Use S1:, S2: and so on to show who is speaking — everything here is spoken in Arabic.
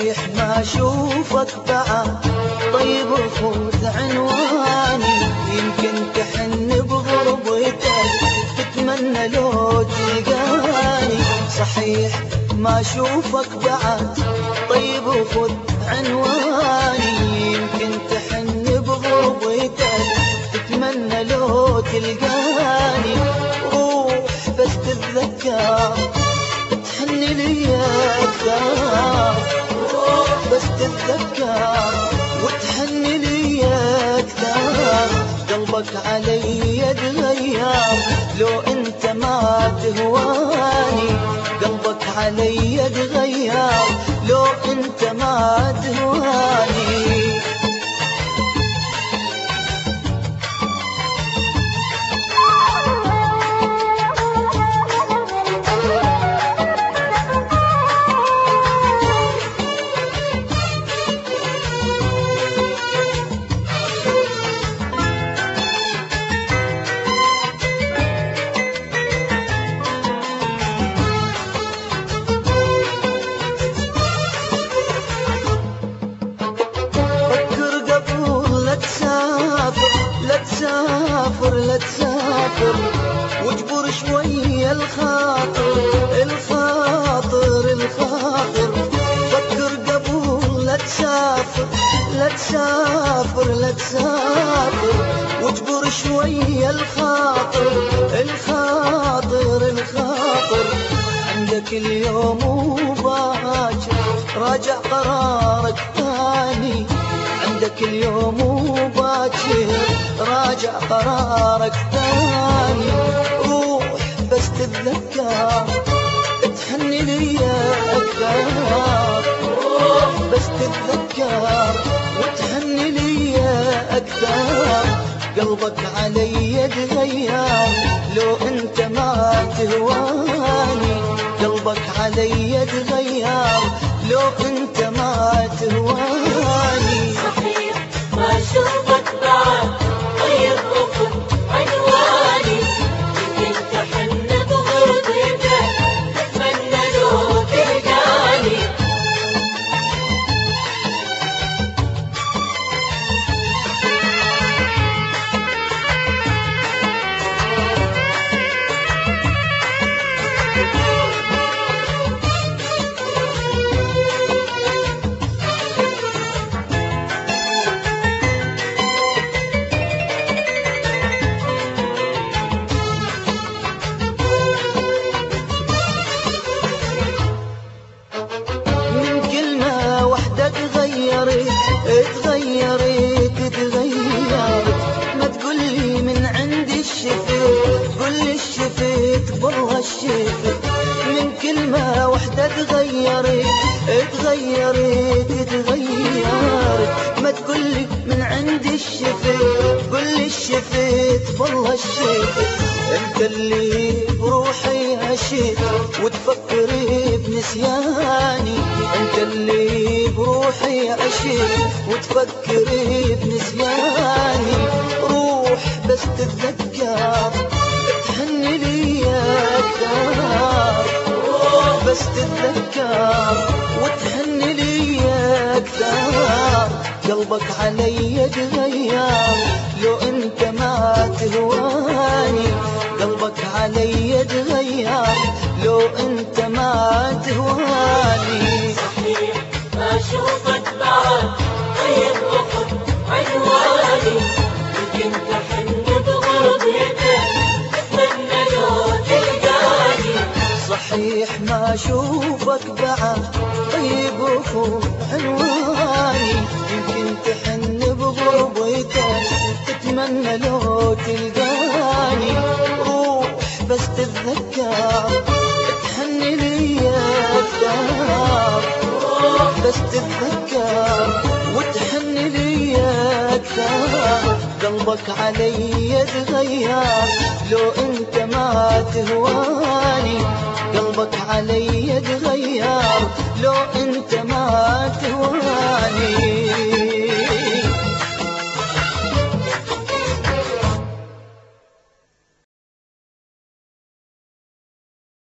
S1: صحيح ما اشوفك بعد، طيب خذ عنواني، يمكن تحن بغربتك تتمنى لو تلقاني. صحيح ما اشوفك بعد، طيب خذ عنواني، يمكن تحن بغربتك تتمنى لو تلقاني. روح بس تتذكر تحني لي أكثر، روح بس تتذكر وتحني لي أكثر. قلبك علي يتغير لو انت ما تهواني، قلبك علي يتغير لو انت ما تهواني. لا تسافر واجبر شوية الخاطر الخاطر الخاطر. فكر قبل لا تسافر لا تسافر لا تسافر واجبر شوية الخاطر الخاطر الخاطر. عندك اليوم وباكر راجع قرارك ثاني، عندك اليوم وباكر راجع قرارك ثاني. روح بس تتذكر تحني لي أكثر، روح بس تتذكر وتحني لي أكثر. قلبك علي يتغير لو انت ما تهواني، قلبك علي يتغير لو انت ما تهواني.
S2: صحيح ما اشوفك بعد، طيب وخذ عنواني، يمكن تحن بغربتك تتمنى لو تلقاني.
S1: تغيرت ما تقولي من عندي الشفيت، قولي الشفيت والله الشفيت. من كلمة واحدة تغيرت ما تقولي من عندي الشفيت، قولي الشفيت والله الشفيت. انت اللي بروحي هشيت وتفكري بنسياني، انت اللي بروحي هشيت وتفكري بنسياني. روح بس تتذكر تحني لي أكثر، روح بس تتذكر وتحني لي أكثر. قلبك علي يتغير لو انت ما تهواني، قلبك علي يتغير لو انت ما تهواني.
S2: صحيح ما اشوفك بعد، طيب وخذ عنواني، يمكن تحن بغربتك تتمنى لو تلقاني.
S1: صحيح ما اشوفك بعد، طيب وخذ عنواني، يمكن تحن بغربتك تتمنى لو تلقاني. روح بس تتذكر تحني لي أكثر، روح بس تتذكر وتحني لي أكثر. قلبك علي يتغير لو انت ما تهواني.